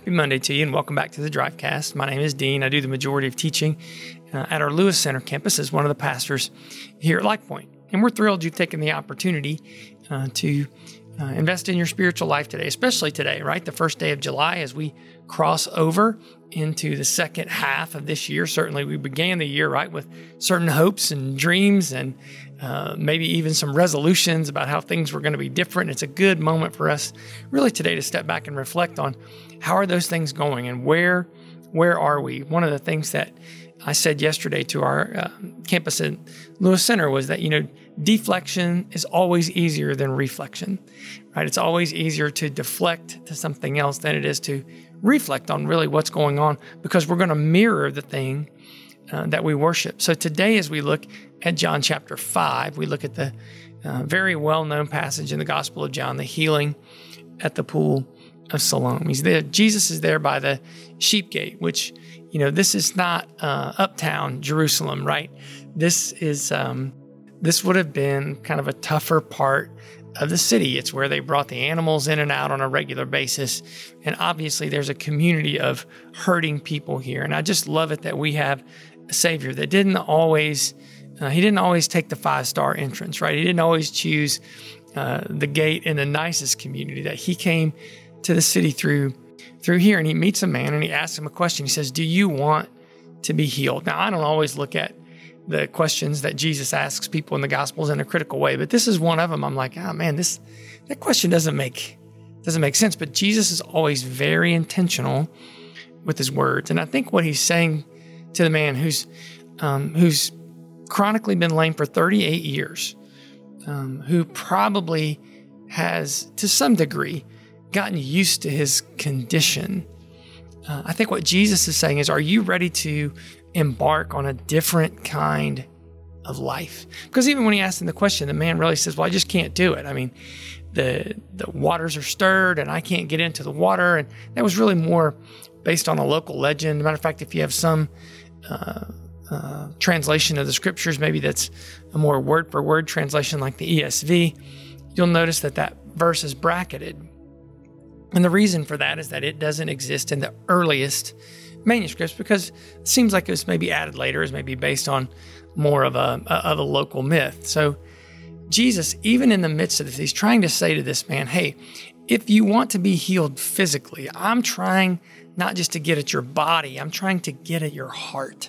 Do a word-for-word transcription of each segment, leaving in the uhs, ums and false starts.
Happy Monday to you, and welcome back to the Drivecast. My name is Dean. I do the majority of teaching uh, at our Lewis Center campus as one of the pastors here at LifePoint. And we're thrilled you've taken the opportunity uh, to uh, invest in your spiritual life today, especially today, right? The first day of July as we cross over into the second half of this year. Certainly we began the year, right, with certain hopes and dreams and uh, maybe even some resolutions about how things were going to be different. It's a good moment for us really today to step back and reflect on how are those things going and where where are we? One of the things that I said yesterday to our uh, campus at Lewis Center was that, you know, deflection is always easier than reflection, right? It's always easier to deflect to something else than it is to reflect on really what's going on, because we're going to mirror the thing uh, that we worship. So today, as we look at John chapter five, we look at the uh, very well-known passage in the Gospel of John, the healing at the pool of Siloam. He's there. Jesus is there by the sheep gate, which, you know, this is not uh, uptown Jerusalem, right? This is um, this would have been kind of a tougher part of the city. It's where they brought the animals in and out on a regular basis. And obviously there's a community of hurting people here. And I just love it that we have a Savior that didn't always, uh, he didn't always take the five-star entrance, right? He didn't always choose uh, the gate in the nicest community, that he came to the city through through here, and he meets a man and he asks him a question. He says, do you want to be healed? Now, I don't always look at the questions that Jesus asks people in the Gospels in a critical way, but this is one of them. I'm like, oh man, this that question doesn't make doesn't make sense. But Jesus is always very intentional with his words, and I think what he's saying to the man who's um, who's chronically been lame for thirty-eight years, um, who probably has, to some degree, gotten used to his condition. Uh, I think what Jesus is saying is, are you ready to embark on a different kind of life? Because even when he asked him the question, the man really says, well, I just can't do it. I mean, the the waters are stirred and I can't get into the water. And that was really more based on a local legend. Matter of fact, if you have some uh, uh, translation of the scriptures, maybe that's a more word for word translation like the E S V, you'll notice that that verse is bracketed. And the reason for that is that it doesn't exist in the earliest manuscripts, because it seems like it was maybe added later, is maybe based on more of a, of a local myth. So Jesus, even in the midst of this, he's trying to say to this man, hey, if you want to be healed physically, I'm trying not just to get at your body, I'm trying to get at your heart.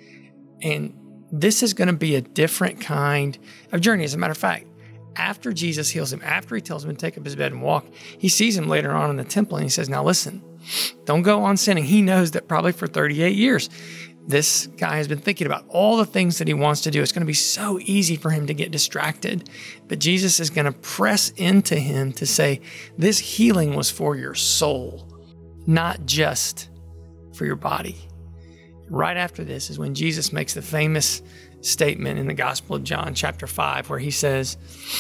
And this is going to be a different kind of journey. As a matter of fact, after Jesus heals him, after he tells him to take up his bed and walk, he sees him later on in the temple and he says, now listen, don't go on sinning. He knows that probably for thirty-eight years, this guy has been thinking about all the things that he wants to do. It's going to be so easy for him to get distracted. But Jesus is going to press into him to say, this healing was for your soul, not just for your body. Right after this is when Jesus makes the famous statement in the Gospel of John, chapter five, where he says,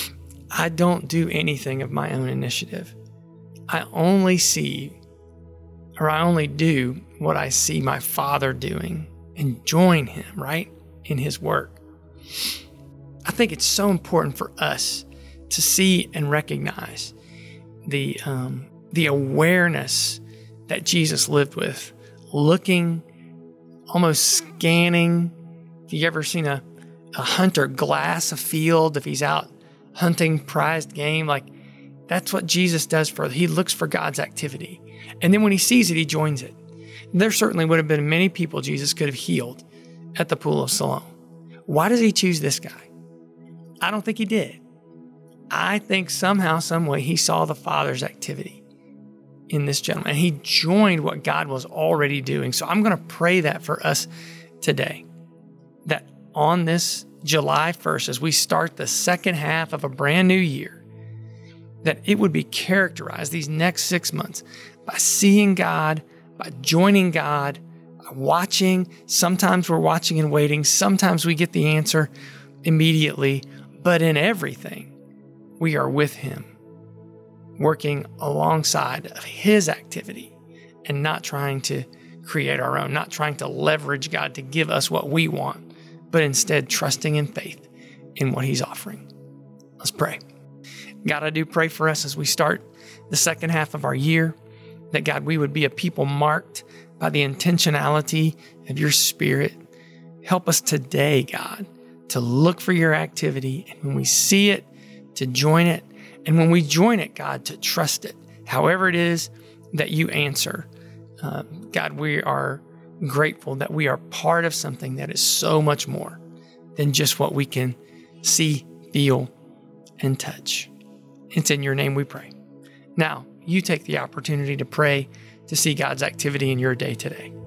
I don't do anything of my own initiative. I only see, or I only do what I see my Father doing, and join him, right, in his work. I think it's so important for us to see and recognize the um, the awareness that Jesus lived with, looking, almost scanning. If you've ever seen a, a hunter glass a field, if he's out hunting prized game, like that's what Jesus does for, he looks for God's activity. And then when he sees it, he joins it. There certainly would have been many people Jesus could have healed at the pool of Siloam. Why does he choose this guy? I don't think he did. I think somehow, some way, he saw the Father's activity in this gentleman, and he joined what God was already doing. So I'm going to pray that for us today, that on this July first, as we start the second half of a brand new year, that it would be characterized these next six months by seeing God, by joining God, by watching. Sometimes we're watching and waiting. Sometimes we get the answer immediately. But in everything, we are with him, working alongside of his activity and not trying to create our own, not trying to leverage God to give us what we want, but instead trusting in faith in what he's offering. Let's pray. God, I do pray for us as we start the second half of our year, that, God, we would be a people marked by the intentionality of your Spirit. Help us today, God, to look for your activity, and when we see it, to join it. And when we join it, God, to trust it, however it is that you answer. Uh, God, we are grateful that we are part of something that is so much more than just what we can see, feel, and touch. It's in your name we pray. Now, you take the opportunity to pray to see God's activity in your day today.